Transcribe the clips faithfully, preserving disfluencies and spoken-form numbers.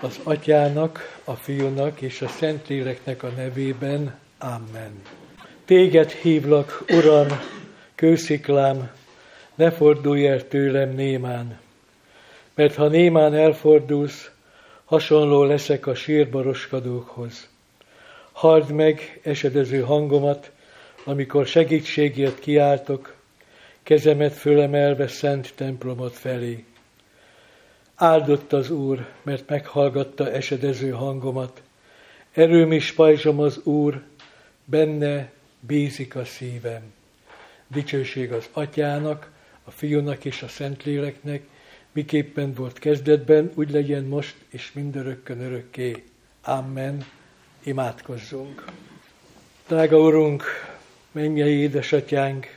Az Atyának, a Fiúnak és a Szentléleknek a nevében. Amen. Téged hívlak, Uram, kősziklám, ne fordulj el tőlem némán, mert ha némán elfordulsz, hasonló leszek a sírba roskadókhoz. Halld meg esedező hangomat, amikor segítségért kiáltok, kezemet fölemelve szent templomot felé. Áldott az Úr, mert meghallgatta esedező hangomat. Erőm és pajzsom az Úr, benne bízik a szívem. Dicsőség az Atyának, a Fiúnak és a Szentléleknek, miképpen volt kezdetben, úgy legyen most és mindörökkön örökké. Amen. Imádkozzunk. Drága Urunk, mennyei édesatyánk,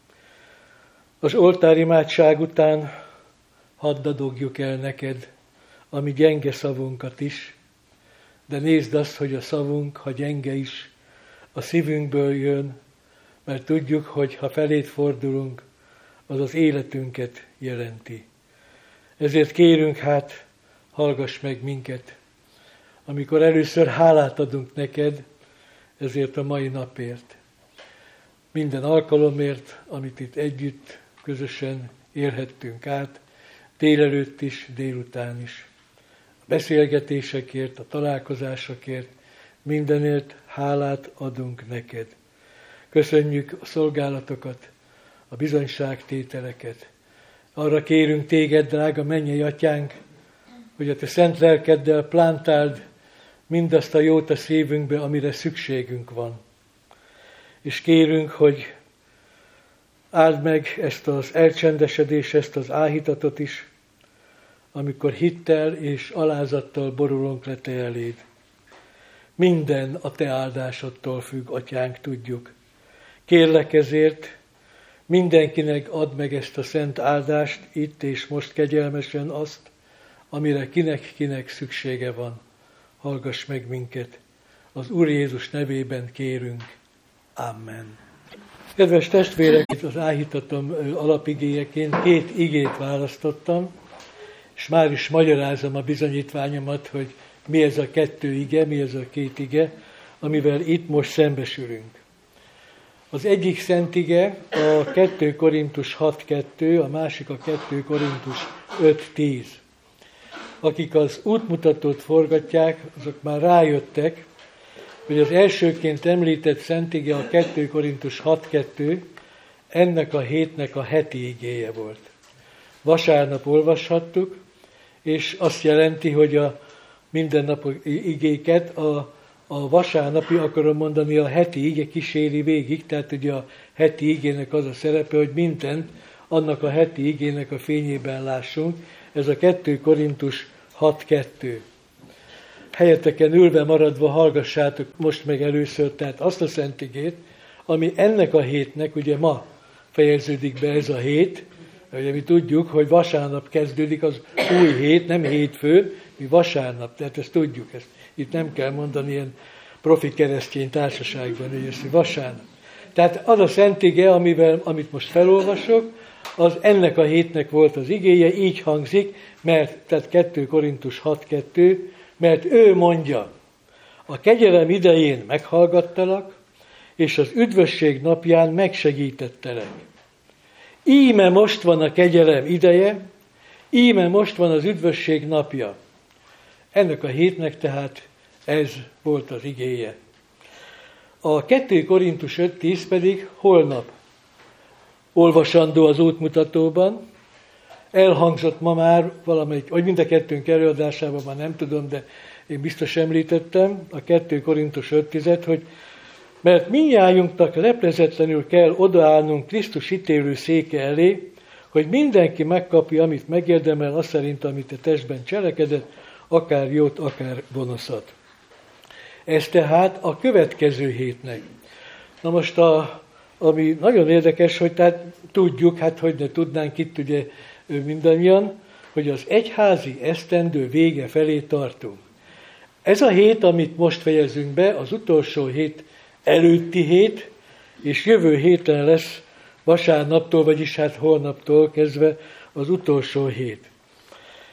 az oltárimádság után hadd adogjuk el neked a mi gyenge szavunkat is, de nézd azt, hogy a szavunk, ha gyenge is, a szívünkből jön, mert tudjuk, hogy ha feléd fordulunk, az az életünket jelenti. Ezért kérünk, hát, hallgass meg minket, amikor először hálát adunk neked, ezért a mai napért. Minden alkalomért, amit itt együtt, közösen érhettünk át, délelőtt is, délután is. A beszélgetésekért, a találkozásokért, mindenért hálát adunk neked. Köszönjük a szolgálatokat, a bizonyságtételeket. Arra kérünk téged, drága mennyei atyánk, hogy a te szent lelkeddel plántáld mindazt a jót a szívünkbe, amire szükségünk van. És kérünk, hogy áld meg ezt az elcsendesedést, ezt az áhítatot is, amikor hittel és alázattal borulunk le te eléd. Minden a te áldásodtól függ, atyánk, tudjuk. Kérlek ezért, mindenkinek add meg ezt a szent áldást, itt és most kegyelmesen azt, amire kinek-kinek szüksége van. Hallgass meg minket. Az Úr Jézus nevében kérünk. Amen. Kedves testvérek, az áhítatom alapigéjeként két igét választottam, és már is magyarázom a bizonyítványomat, hogy mi ez a kettő ige, mi ez a két ige, amivel itt most szembesülünk. Az egyik szent ige a kettő Korintus hat kettő, a másik a kettő Korintus öt tíz. Akik az útmutatót forgatják, azok már rájöttek, hogy az elsőként említett szent ige a kettő Korintus hat kettő ennek a hétnek a heti igéje volt. Vasárnap olvashattuk, és azt jelenti, hogy a mindennapi igéket a, a vasárnapi, akarom mondani, a heti ige kíséri végig, tehát ugye a heti igének az a szerepe, hogy mindent annak a heti igének a fényében lássunk. Ez a kettő Korintus hat kettő. Helyeteken ülve maradva hallgassátok most meg először, tehát azt a szent igét, ami ennek a hétnek, ugye ma fejeződik be ez a hét, ugye mi tudjuk, hogy vasárnap kezdődik az új hét, nem hétfőn, mi vasárnap, tehát ezt tudjuk, ezt itt nem kell mondani ilyen profi keresztény társaságban, hogy ez vasárnap. Tehát az a szent ige, amivel, amit most felolvasok, az ennek a hétnek volt az igéje, így hangzik, mert, tehát kettő Korintus hat kettő, mert ő mondja, a kegyelem idején meghallgattalak, és az üdvösség napján megsegítettelek. Íme most van a kegyelem ideje, íme most van az üdvösség napja. Ennek a hétnek tehát ez volt az igéje. A kettő Korintus öt tíz pedig holnap olvasandó az útmutatóban. Elhangzott ma már valamelyik, vagy mind a kettőnk előadásában, már nem tudom, de én biztos említettem, a kettő Korintus öt tíz, hogy mert mindnyájunknak leplezetlenül kell odaállnunk Krisztus ítélő széke elé, hogy mindenki megkapja, amit megérdemel, azt szerint, amit a testben cselekedett, akár jót, akár gonoszat. Ez tehát a következő hétnek. Na most, a, ami nagyon érdekes, hogy tehát tudjuk, hát hogy ne tudnánk itt ugye mindannyian, hogy az egyházi esztendő vége felé tartunk. Ez a hét, amit most fejezünk be, az utolsó hét előtti hét, és jövő héten lesz vasárnaptól, vagyis hát holnaptól kezdve az utolsó hét.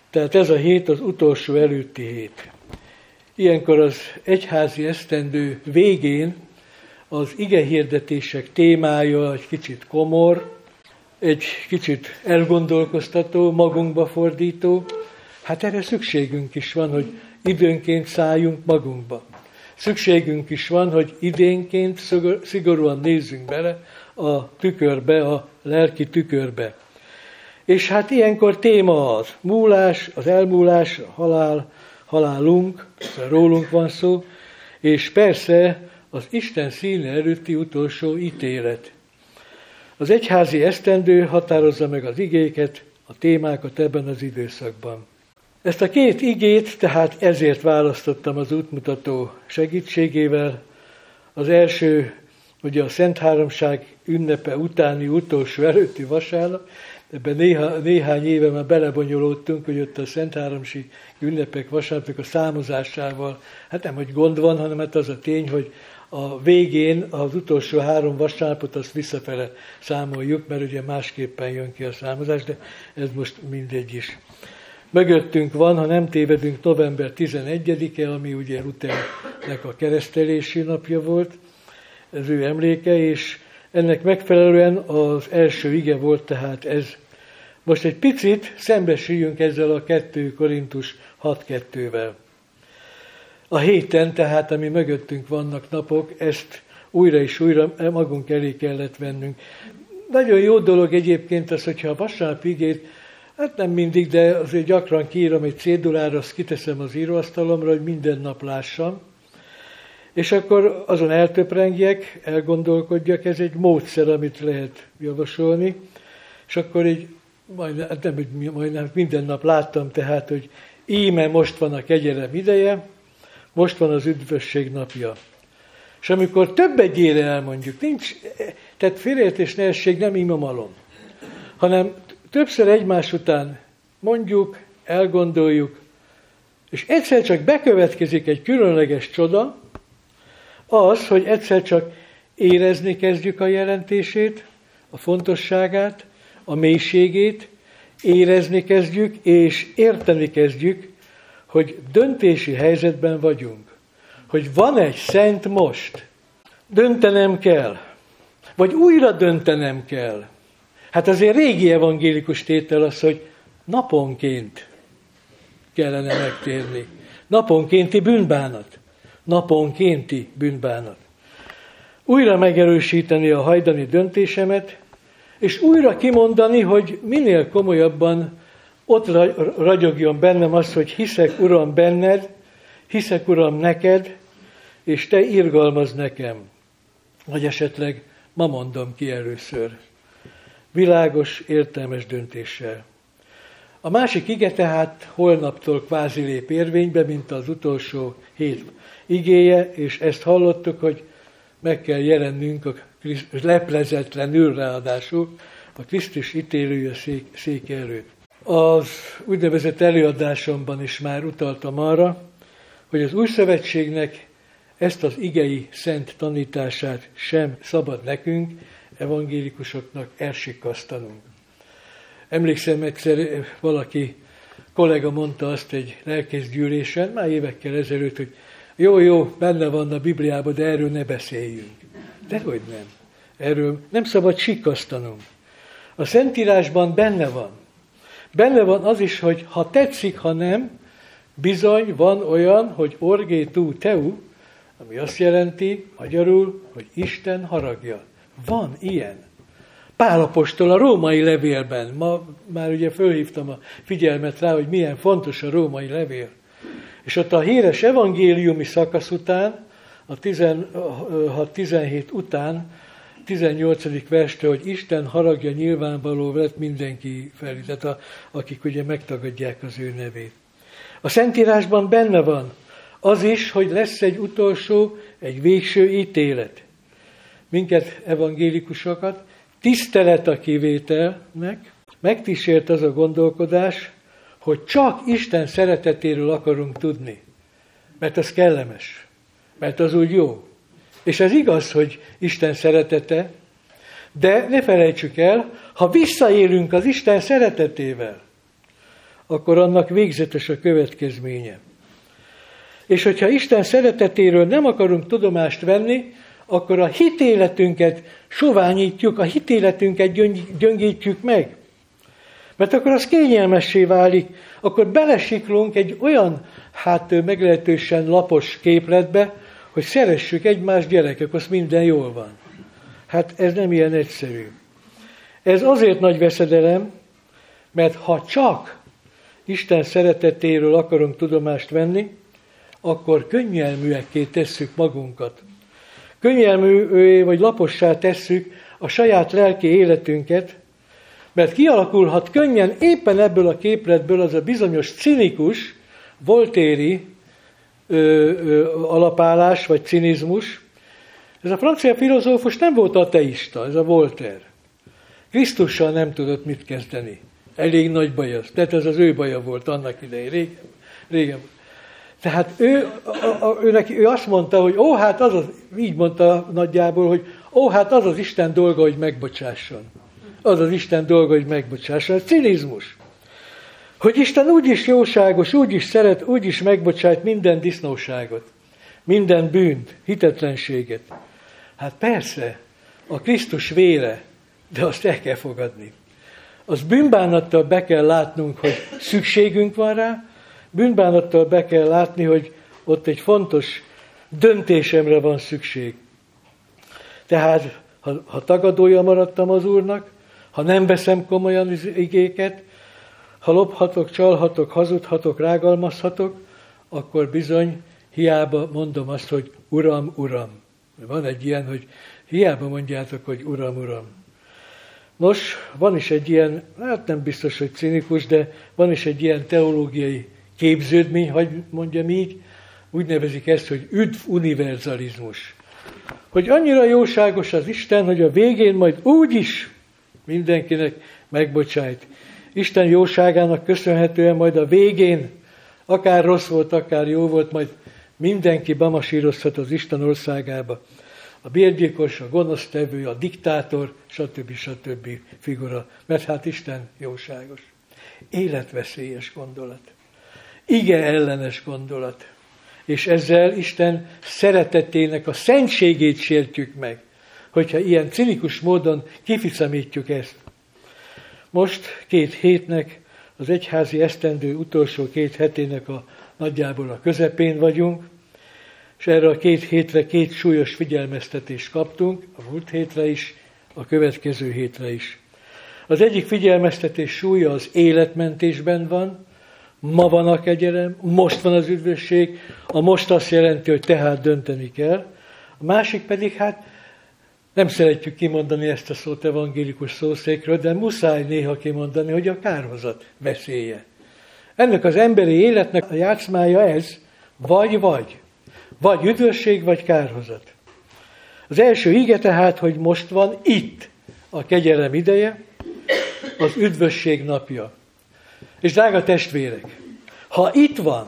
Tehát ez a hét az utolsó előtti hét. Ilyenkor az egyházi esztendő végén az igehirdetések témája egy kicsit komor, egy kicsit elgondolkoztató, magunkba fordító. Hát erre szükségünk is van, hogy időnként szálljunk magunkba. Szükségünk is van, hogy idénként szigorúan nézzünk bele a tükörbe, a lelki tükörbe. És hát ilyenkor téma az múlás, az elmúlás, a halál, halálunk, rólunk van szó, és persze az Isten színe előtti utolsó ítélet. Az egyházi esztendő határozza meg az igéket, a témákat ebben az időszakban. Ezt a két igét tehát ezért választottam az útmutató segítségével. Az első, ugye a Szent Háromság ünnepe utáni utolsó előtti vasárnap, ebben néha, néhány éve már belebonyolódtunk, hogy ott a Szent Háromság ünnepek vasárnapok a számozásával, hát nem, hogy gond van, hanem hát az a tény, hogy a végén az utolsó három vasárnapot azt visszafele számoljuk, mert ugye másképpen jön ki a számozás, de ez most mindegy is. Mögöttünk van, ha nem tévedünk, november tizenegyedike, ami ugye Luthernek a keresztelési napja volt, ez ő emléke, és ennek megfelelően az első ige volt tehát ez. Most egy picit szembesüljünk ezzel a kettő Korintus hat kettővel. A héten, tehát ami mögöttünk vannak napok, ezt újra és újra magunk elé kellett vennünk. Nagyon jó dolog egyébként az, hogyha a vasárnap igét, hát nem mindig, de azért gyakran kiírom egy cédulára, azt kiteszem az íróasztalomra, hogy minden nap lássam. És akkor azon eltöprengjek, elgondolkodjak, ez egy módszer, amit lehet javasolni. És akkor így majdnem, nem, hogy majdnem minden nap láttam tehát, hogy íme most van a kegyelem ideje, most van az üdvösség napja. És amikor több egyére elmondjuk, nincs, tehát félreértés ne esség, nem imamalom, hanem többször egymás után mondjuk, elgondoljuk, és egyszer csak bekövetkezik egy különleges csoda, az, hogy egyszer csak érezni kezdjük a jelentését, a fontosságát, a mélységét, érezni kezdjük, és érteni kezdjük, hogy döntési helyzetben vagyunk. Hogy van egy szent most. Döntenem kell. Vagy újra döntenem kell. Hát azért régi evangélikus tétel az, hogy naponként kellene megtérni. Naponkénti bűnbánat. Naponkénti bűnbánat. Újra megerősíteni a hajdani döntésemet, és újra kimondani, hogy minél komolyabban ott ragyogjon bennem az, hogy hiszek, Uram, benned, hiszek, Uram, neked, és te irgalmazz nekem. Vagy esetleg ma mondom ki először. Világos, értelmes döntéssel. A másik ige tehát holnaptól kvázi lép érvénybe, mint az utolsó hét igéje, és ezt hallottuk, hogy meg kell jelennünk a leplezetlenül ráadásul a Krisztus ítélője szék, széke előtt. Az úgynevezett előadásomban is már utaltam arra, hogy az új szövetségnek ezt az igei szent tanítását sem szabad nekünk, evangélikusoknak elsikkasztanunk. Emlékszem, egyszer valaki, kollega mondta azt egy lelkészgyűlésen, már évekkel ezelőtt, hogy jó, jó, benne van a Bibliában, de erről ne beszéljünk. Dehogy nem. Erről nem szabad sikkasztanunk. A Szentírásban benne van. Benne van az is, hogy ha tetszik, ha nem, bizony van olyan, hogy orgé tu teu, ami azt jelenti magyarul, hogy Isten haragja. Van ilyen. Pál apostol a római levélben, ma már ugye fölhívtam a figyelmet rá, hogy milyen fontos a római levél. És ott a híres evangéliumi szakasz után, a tizenhat tizenhét után, tizennyolcadik verstől, hogy Isten haragja nyilvánvaló lett mindenki felé, tehát a, akik ugye megtagadják az ő nevét. A Szentírásban benne van az is, hogy lesz egy utolsó, egy végső ítélet. Minket, evangélikusokat, tisztelet a kivételnek, megkísért az a gondolkodás, hogy csak Isten szeretetéről akarunk tudni. Mert az kellemes. Mert az úgy jó. És ez igaz, hogy Isten szeretete, de ne felejtsük el, ha visszaélünk az Isten szeretetével, akkor annak végzetes a következménye. És hogyha Isten szeretetéről nem akarunk tudomást venni, akkor a hitéletünket soványítjuk, a hitéletünket gyöngítjük meg. Mert akkor az kényelmessé válik, akkor belesiklunk egy olyan, hát meglehetősen lapos képletbe, hogy szeressük egymást, gyerekek, az minden jól van. Hát ez nem ilyen egyszerű. Ez azért nagy veszedelem, mert ha csak Isten szeretetéről akarunk tudomást venni, akkor könnyelműekké tesszük magunkat. Könnyelművé vagy lapossá tesszük a saját lelki életünket, mert kialakulhat könnyen éppen ebből a képletből az a bizonyos cinikus, voltéri ö, ö, alapállás vagy cinizmus. Ez a francia filozófus nem volt ateista, ez a Voltaire. Krisztussal nem tudott mit kezdeni. Elég nagy baj az. Tehát ez az ő baja volt annak idején, régen. régen. Tehát ő, a, a, ő, neki, ő azt mondta, hogy ó, hát az az, így mondta nagyjából, hogy ó, hát az az Isten dolga, hogy megbocsásson. Az az Isten dolga, hogy megbocsásson. Ez cinizmus. Hogy Isten úgyis jóságos, úgyis szeret, úgyis megbocsájt minden disznóságot, minden bűnt, hitetlenséget. Hát persze, a Krisztus vére, de azt el kell fogadni. Az bűnbánattal be kell látnunk, hogy szükségünk van rá, bűnbánattal be kell látni, hogy ott egy fontos döntésemre van szükség. Tehát, ha, ha tagadója maradtam az Úrnak, ha nem veszem komolyan az igéket, ha lophatok, csalhatok, hazudhatok, rágalmazhatok, akkor bizony hiába mondom azt, hogy Uram, Uram. Van egy ilyen, hogy hiába mondjátok, hogy Uram, Uram. Nos, van is egy ilyen, hát nem biztos, hogy cinikus, de van is egy ilyen teológiai képződmény, hogy mondjam így, úgy nevezik ezt, hogy üdv univerzalizmus. Hogy annyira jóságos az Isten, hogy a végén majd úgyis mindenkinek megbocsájt. Isten jóságának köszönhetően majd a végén, akár rossz volt, akár jó volt, majd mindenki bemasírozhat az Isten országába. A bérgyilkos, a gonosztevő, a diktátor, stb. stb. Figura. Mert hát Isten jóságos. Életveszélyes gondolat. Ige ellenes gondolat. És ezzel Isten szeretetének a szentségét sértjük meg, hogyha ilyen cinikus módon kificamítjuk ezt. Most két hétnek, az egyházi esztendő utolsó két hetének a nagyjából a közepén vagyunk, és erre a két hétre két súlyos figyelmeztetést kaptunk, a múlt hétre is, a következő hétre is. Az egyik figyelmeztetés súlya az életmentésben van, ma van a kegyelem, most van az üdvösség, a most azt jelenti, hogy tehát dönteni kell. A másik pedig, hát nem szeretjük kimondani ezt a szót evangélikus szószékről, de muszáj néha kimondani, hogy a kárhozat veszélye. Ennek az emberi életnek a játszmája ez, vagy-vagy. Vagy üdvösség, vagy kárhozat. Az első ige tehát, hogy most van itt a kegyelem ideje, az üdvösség napja. És drága testvérek, ha itt van,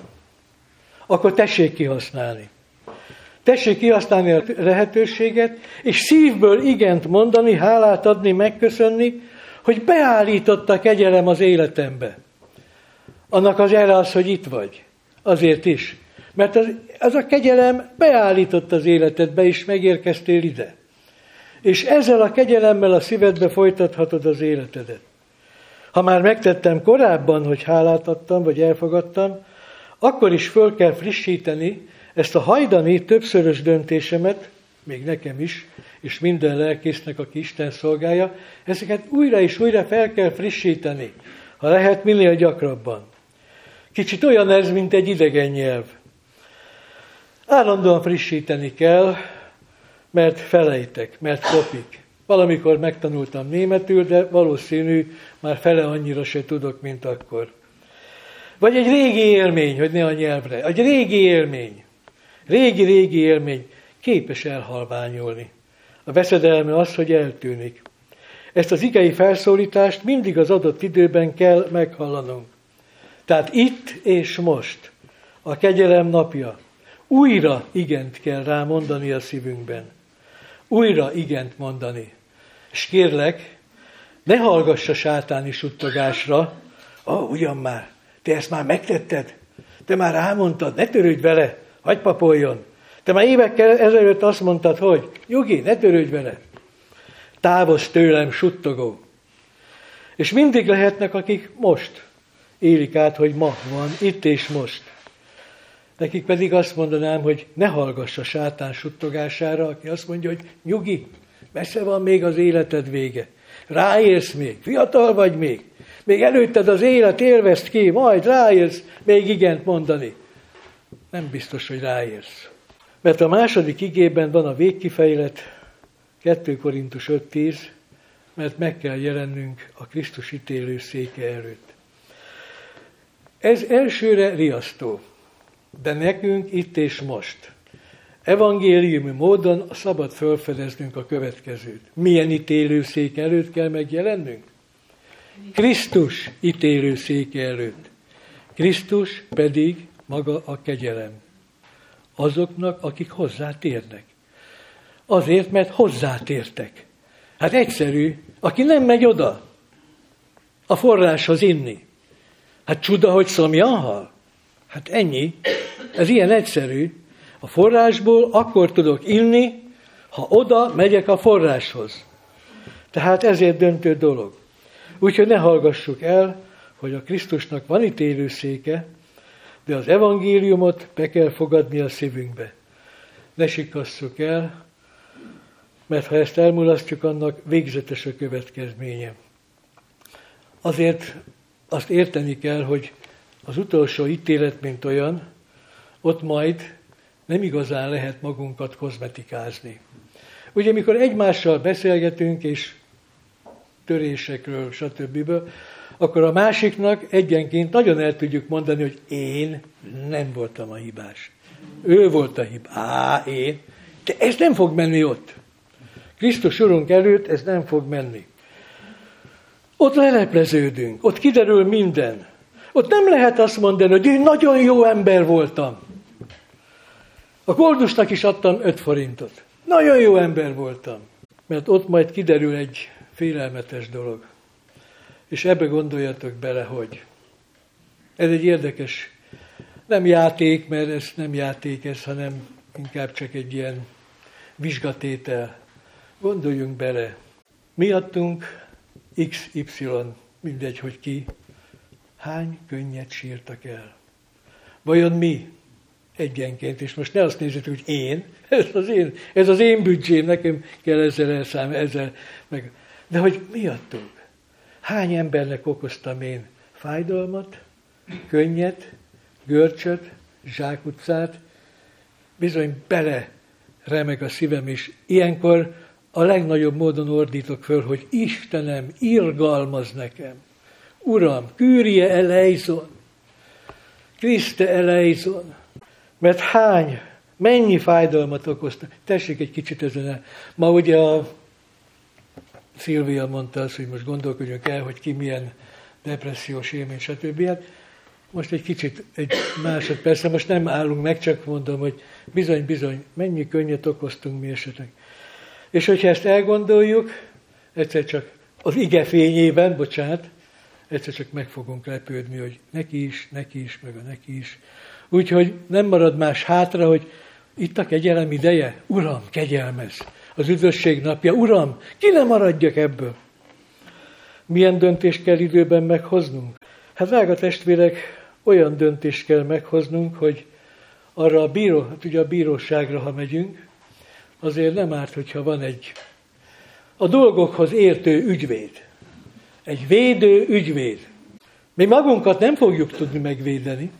akkor tessék kihasználni. Tessék kihasználni a lehetőséget, és szívből igent mondani, hálát adni, megköszönni, hogy beállított a kegyelem az életembe. Annak az jele az, hogy itt vagy. Azért is. Mert az, az a kegyelem beállított az életedbe, és megérkeztél ide. És ezzel a kegyelemmel a szívedbe folytathatod az életedet. Ha már megtettem korábban, hogy hálát adtam, vagy elfogadtam, akkor is föl kell frissíteni ezt a hajdani többszörös döntésemet, még nekem is, és minden lelkésznek, aki Isten szolgálja, ezeket újra és újra fel kell frissíteni, ha lehet minél gyakrabban. Kicsit olyan ez, mint egy idegen nyelv. Állandóan frissíteni kell, mert felejtek, mert kopik. Valamikor megtanultam németül, de valószínű, már fele annyira se tudok, mint akkor. Vagy egy régi élmény, hogy ne a nyelvre. Egy régi élmény, régi-régi élmény képes elhalványulni. A veszedelme az, hogy eltűnik. Ezt az igei felszólítást mindig az adott időben kell meghallanunk. Tehát itt és most, a kegyelem napja, újra igent kell rá mondani a szívünkben. Újra igent mondani. És kérlek, ne hallgass a sátáni suttogásra, ó, ugyan már, Te ezt már megtetted? Te már rámondtad, ne törődj vele, hagyj papoljon. Te már évekkel ezelőtt azt mondtad, hogy Nyugi, ne törődj vele. Távozz tőlem, suttogó. És mindig lehetnek, akik most élik át, hogy ma van, itt és most. Nekik pedig azt mondanám, hogy ne hallgass a sátán suttogására, aki azt mondja, hogy Nyugi, messze van még az életed vége. Ráérsz még, fiatal vagy még. Még előtted az élet, élvezd ki, majd ráérsz még igent mondani. Nem biztos, hogy ráérsz. Mert a második igében van a végkifejlet, kettő Korintus öt tíz, mert meg kell jelennünk a Krisztus ítélő széke előtt. Ez elsőre riasztó, de nekünk itt és most. Evangéliumi módon szabad felfedeznünk a következőt. Milyen ítélőszék előtt kell megjelennünk? Krisztus ítélőszéke előtt. Krisztus pedig maga a kegyelem. Azoknak, akik hozzátérnek. Azért, mert hozzátértek. Hát egyszerű, aki nem megy oda a forráshoz inni. Hát csuda, hogy szomjan hal. Hát ennyi. Ez ilyen egyszerű. A forrásból akkor tudok inni, ha oda megyek a forráshoz. Tehát ezért döntő dolog. Úgyhogy ne hallgassuk el, hogy a Krisztusnak van ítélőszéke, de az evangéliumot be kell fogadni a szívünkbe. Ne sikasszuk el, mert ha ezt elmulasztjuk, annak végzetes a következménye. Azért azt érteni kell, hogy az utolsó ítélet, mint olyan, ott majd nem igazán lehet magunkat kozmetikázni. Ugye, mikor egymással beszélgetünk, és törésekről, stb., akkor a másiknak egyenként nagyon el tudjuk mondani, hogy én nem voltam a hibás. Ő volt a hibás. Á, én. De ez nem fog menni ott. Krisztus Urunk előtt ez nem fog menni. Ott lelepleződünk, ott kiderül minden. Ott nem lehet azt mondani, hogy én nagyon jó ember voltam. A koldusnak is adtam öt forintot. Nagyon jó ember voltam. Mert ott majd kiderül egy félelmetes dolog. És ebbe gondoljatok bele, hogy ez egy érdekes, nem játék, mert ez nem játék, ez, hanem inkább csak egy ilyen vizsgatétel. Gondoljunk bele, miattunk iksz ipszilon, mindegy, hogy ki, hány könnyet sírtak el. Vajon mi egyenként, és most ne azt nézzétek, hogy én, ez az én, ez az én büdzsém, nekem kell ezzel elszámolni, ezzel, meg, de hogy miattunk? Hány embernek okoztam én fájdalmat, könnyet, görcsöt, zsákutcát, bizony bele remeg a szívem, és ilyenkor a legnagyobb módon ordítok föl, hogy Istenem, irgalmaz nekem. Uram, Kyrie eleison, Kriste eleison. Mert hány, mennyi fájdalmat okoztam. Tessék egy kicsit ezen el. Ma ugye a Szilvia mondta azt, hogy most gondolkodjunk el, hogy ki milyen depressziós élmény, stb. Hát most egy kicsit, egy másodpercre, most nem állunk meg, csak mondom, hogy bizony-bizony, mennyi könnyet okoztunk mi esetleg. És hogyha ezt elgondoljuk, egyszer csak az ige fényében, bocsánat, egyszer csak meg fogunk lepődni, hogy neki is, neki is, meg a neki is. Úgyhogy nem marad más hátra, hogy itt a kegyelem ideje. Uram, kegyelmez. Az üdvösség napja. Uram, ki ne maradjak ebből? Milyen döntést kell időben meghoznunk? Hát drága testvérek, olyan döntést kell meghoznunk, hogy arra a bíró, hát ugye a bíróságra, ha megyünk, azért nem árt, hogyha van egy a dolgokhoz értő ügyvéd. Egy védő ügyvéd. Mi magunkat nem fogjuk tudni megvédeni,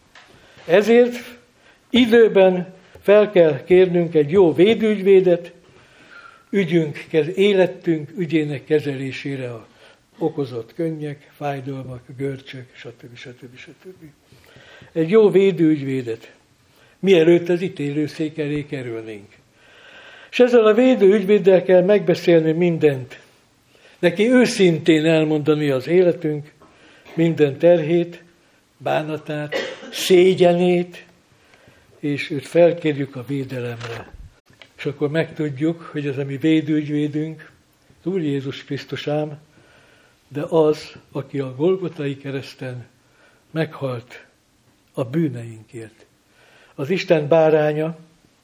ezért időben fel kell kérnünk egy jó védőügyvédet, ügyünk, életünk ügyének kezelésére a okozott könnyek, fájdalmak, görcsök, stb. stb. stb. Egy jó védőügyvédet, mielőtt az ítélőszék elé kerülnénk. És ezzel a védőügyvéddel kell megbeszélni mindent. Neki őszintén elmondani az életünk, minden terhét, bánatát, szégyenét, és őt felkérjük a védelemre. És akkor megtudjuk, hogy az a mi védőügyvédünk, az Úr Jézus Krisztus ám, de az, aki a Golgotai kereszten meghalt a bűneinkért. Az Isten báránya,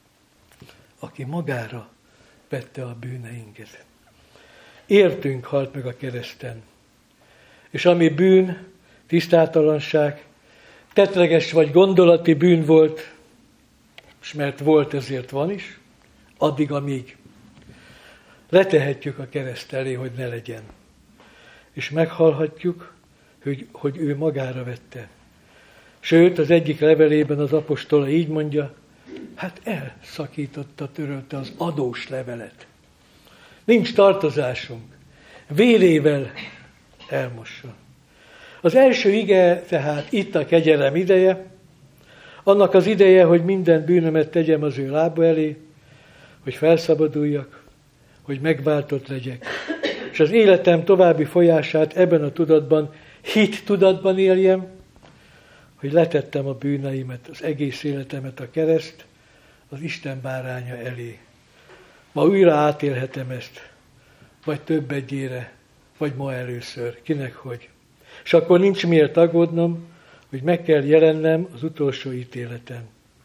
aki magára vette a bűneinket. Értünk halt meg a kereszten. És ami bűn, tisztátalanság, tettleges vagy gondolati bűn volt, és mert volt, ezért van is, addig, amíg letehetjük a kereszt elé, hogy ne legyen. És meghallhatjuk, hogy, hogy ő magára vette. Sőt, az egyik levelében az apostola így mondja, hát elszakította, törölte az adós levelet. Nincs tartozásunk. Vérével elmossa. Az első ige, tehát itt a kegyelem ideje, annak az ideje, hogy minden bűnömet tegyem az ő lába elé, hogy felszabaduljak, hogy megváltott legyek. És az életem további folyását ebben a tudatban, hit tudatban éljem, hogy letettem a bűneimet, az egész életemet a kereszt, az Isten báránya elé. Ma újra átélhetem ezt, vagy több egyére, vagy ma először, kinek hogy. És akkor nincs miért aggódnom, hogy meg kell jelennem az utolsó ítéletem.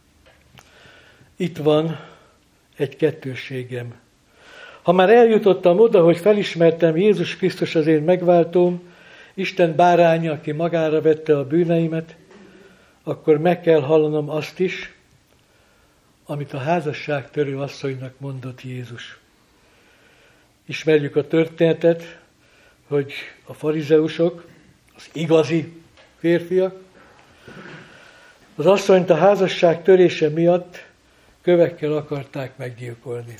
Itt van egy kettősségem. Ha már eljutottam oda, hogy felismertem Jézus Krisztus az én megváltóm, Isten báránya, aki magára vette a bűneimet, akkor meg kell hallanom azt is, amit a házasságtörő asszonynak mondott Jézus. Ismerjük a történetet, hogy a farizeusok, az igazi férfiak, az asszonyt a házasság törése miatt kövekkel akarták meggyilkolni.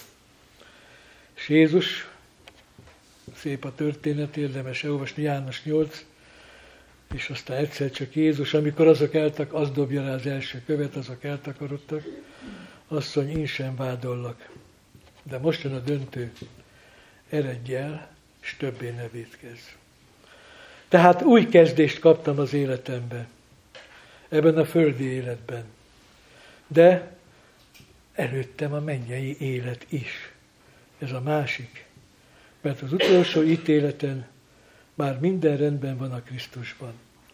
És Jézus, szép a történet, érdemes elolvasni, János nyolc, és aztán egyszer csak Jézus, amikor azok eltak, az dobja rá az első követ, azok eltakarodtak, asszony, én sem vádollak. De most jön a döntő, eredj el, és többé ne vétkezz. Tehát új kezdést kaptam az életemben, ebben a földi életben. De előttem a mennyei élet is. Ez a másik. Mert az utolsó ítéleten már minden rendben van a Krisztusban.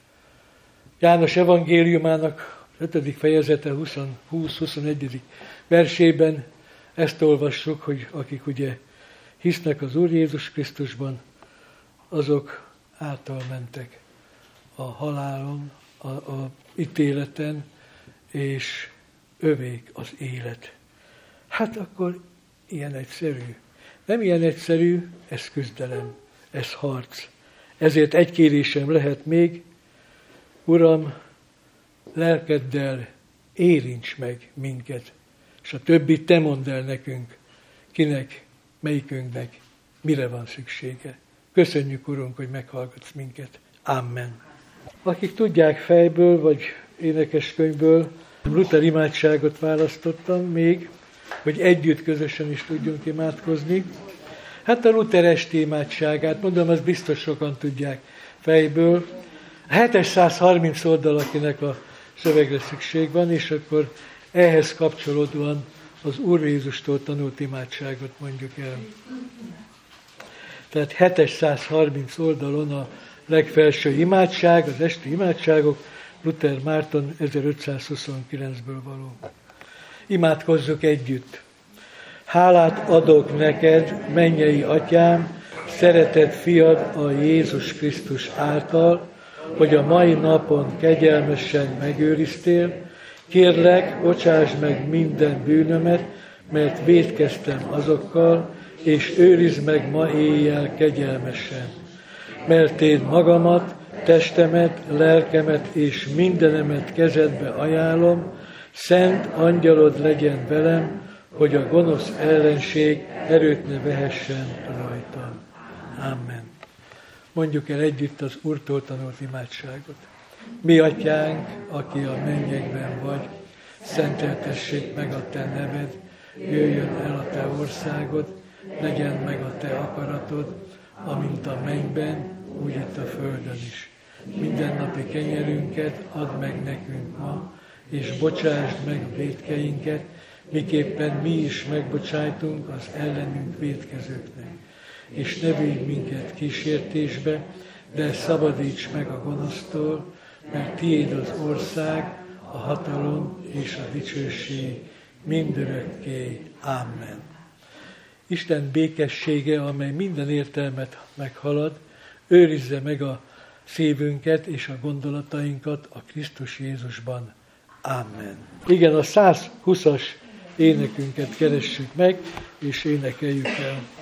János evangéliumának ötödik fejezete húsz-huszonegyedik versében ezt olvassuk, hogy akik ugye hisznek az Úr Jézus Krisztusban, azok által mentek a halálon, a, a ítéleten, és övék az élet. Hát akkor ilyen egyszerű. Nem ilyen egyszerű, ez küzdelem, ez harc. Ezért egy kérésem lehet még, Uram, lelkeddel érints meg minket, és a többit te mondd el nekünk, kinek, melyikünknek, mire van szüksége. Köszönjük, Urunk, hogy meghallgatsz minket. Amen. Akik tudják fejből, vagy énekeskönyvből, Luther imádságot választottam még, hogy együtt közösen is tudjunk imádkozni. Hát a Luther esti imádságát, mondom, azt biztos sokan tudják fejből. A hetszázharminc oldal, akinek a szövegre szükség van, és akkor ehhez kapcsolódóan az Úr Jézustól tanult imádságot mondjuk el. Tehát hetszázharminc oldalon a legfelső imádság, az esti imádságok, Luther Márton ezerötszázhuszonkilencből való. Imádkozzuk együtt. Hálát adok neked, mennyei Atyám, szeretett fiad a Jézus Krisztus által, hogy a mai napon kegyelmesen megőriztél. Kérlek, bocsáss meg minden bűnömet, mert vétkeztem azokkal, és őrizd meg ma éjjel kegyelmesen. Mert én magamat, testemet, lelkemet és mindenemet kezedbe ajánlom, szent angyalod legyen velem, hogy a gonosz ellenség erőt ne vehessen rajtam. Amen. Mondjuk el együtt az Úrtól tanult imádságot. Mi Atyánk, aki a mennyekben vagy, szenteltessék meg a te neved, jöjjön el a te országod, legyen meg a te akaratod, amint a mennyben, úgy itt a földön is. Mindennapi kenyerünket add meg nekünk ma, és bocsásd meg a vétkeinket, miképpen mi is megbocsájtunk az ellenünk vétkezőknek. És ne vigy minket kísértésbe, de szabadíts meg a gonosztól, mert tiéd az ország, a hatalom és a dicsőség mindörökké. Amen. Isten békessége, amely minden értelmet meghalad, őrizze meg a szívünket és a gondolatainkat a Krisztus Jézusban. Amen. Igen, a száz húszas énekünket keressük meg, és énekeljük el.